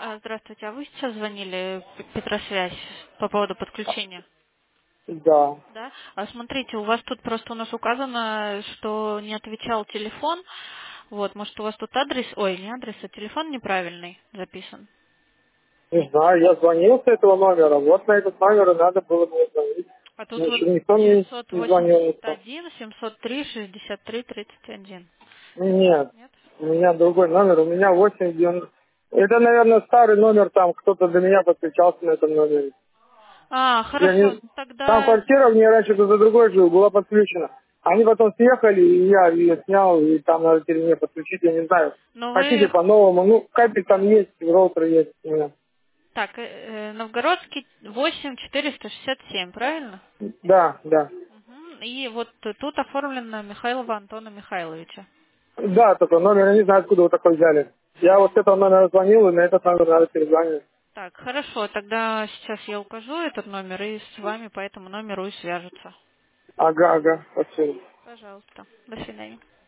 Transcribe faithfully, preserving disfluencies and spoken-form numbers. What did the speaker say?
А, здравствуйте, а вы сейчас звонили П- Петросвязь по поводу подключения? Да. Да? А смотрите, у вас тут просто у нас указано, что не отвечал телефон. Вот, может, у вас тут адрес, ой, не адрес, а телефон неправильный записан. Не знаю, я звонил с этого номера. Вот на этот номер и надо было мне звонить. А тут Но вот еще никто мне девятьсот не звонил. восемьдесят Никто. один семьсот три шестьдесят три тридцать один. Нет, Нет? у меня другой номер. У меня восемь девяносто. Это, наверное, старый номер, там кто-то до меня подключался на этом номере. А, Я хорошо, не... Там тогда... квартира мне раньше кто-то другой жил, была подключена. Они потом съехали, и я ее снял, и там надо теперь мне подключить, я не знаю. Ну Хотите вы... по-новому, ну, кабель там есть, роутер есть у меня. Так, э, э, Новгородский восемь четыреста шестьдесят семь, правильно? Да, да. Мгм. И вот тут оформлено Михайлова Антона Михайловича. Да, только номер, я не знаю, откуда вы такой взяли. Я вот с этого номера звонил, и на этот номер надо перезвонить. Так, хорошо, тогда сейчас я укажу этот номер, и с вами по этому номеру и свяжутся. Ага, ага, спасибо. Пожалуйста. До свидания.